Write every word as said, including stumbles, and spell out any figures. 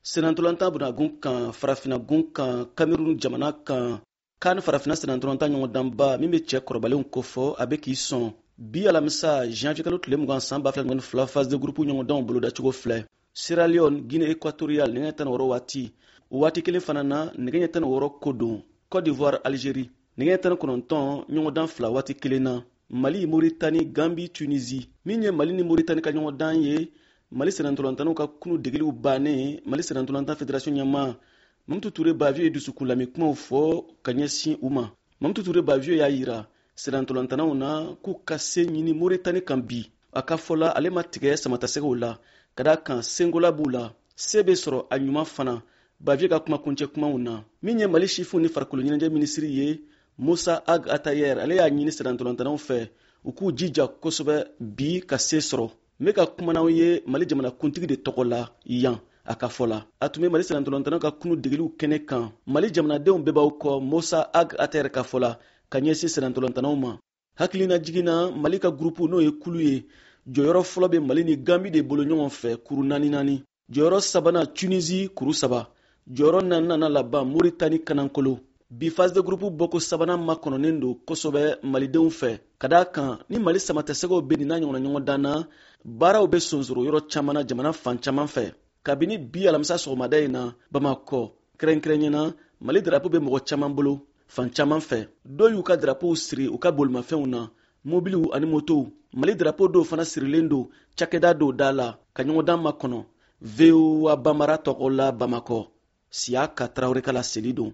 senantolanta buna gun kan farafina gun kan Cameroun jamana kan kan farafina senantolanta ɲɔgɔn danba min bɛ cɛ kɔrɔbalenw kofɔ a bɛ k'i sɔn bi alamisa janvier kalo tile mugan san ba fila ni fila phase de groupe ɲɔgɔndanw bolodacogo filɛ. Sierra Leone, Guinée équatoriale nɛgɛ tan ni wɔɔrɔ waati o waati kelen fana na nɛgɛ ɲɛ tan ni wɔɔrɔ ko don Côte d'Ivoire Algérie nɛgɛ tan ni kɔnɔntɔn ɲɔgɔndan fila waati kelen na Mali Mauritanie Gambie Tunisie min ye Mali ni Mauritanie ka ɲɔgɔndan ye Mali senantolantaniw ka kunu degeliw bannen Mali senantolantan fédération ɲɛmaa Mamutu Ture Bavio ye dusukun lamɛn kumaw fɔ ka ɲɛsin u ma. Mamutu Ture Bavio y'a yira senantolantanaw na k'u ka se ɲini Mauritanie kan bi a ka fɔla ale ma tigɛ samatasɛgɛw la ka da kan sengola b'u la se bɛ sɔrɔ a ɲuman fana. Bavio ka kuma kuncɛ kumaw na min ye Mali sifinw ni farikolo ɲɛnajɛ minisiri ye Musa Ag Atayer ale y'a ɲini senantolantanaw fɛ u k'u jija kosɛbɛ bi ka se sɔrɔ. N bɛ ka kuma n'aw ye Mali jamana kuntigi de tɔgɔ la yan a ka fɔ la a tun bɛ Mali senantolantanaw ka kunu degeliw kɛnɛ kan Mali jamanadenw bɛɛ b'aw kɔ Musa Ag Atayer ka fɔ la ka ɲɛsin senantolantanaw ma. Hakilina jiginna Mali ka groupe n'o ye kulu ye jɔyɔrɔ fɔlɔ bɛ Mali ni Gambie de bolo ɲɔgɔn fɛ kuru naani naani, jɔyɔrɔ sabanan Tunisie kuru saba, jɔyɔrɔ naaninan laban Mauritanie kanankolo. Bi phase de groupe bɔko sabanan makɔnɔnen don kosɛbɛ Malidenw fɛ ka da kan ni Mali samatasɛgɛw bɛ nin n'a ɲɔgɔnna ɲɔgɔndan na baaraw bɛ sonsoro yɔrɔ caman na jamana fan caman fɛ. Kabini bi alamisa sɔgɔmada in na Bamakɔ kɛrɛnkɛrɛnyana Mali drapeau bɛ mɔgɔ caman bolo fan caman fɛ. Dɔw y'u ka drapeau siri u ka bolimafɛnw na mobiliw ani motow. Mali drapeau dɔw fana sirilen don cakɛda dɔw da la ka ɲɔgɔndan makɔnɔ. V O A Bambara tɔgɔ la Bamakɔ Siaka Traoré ka laseli don.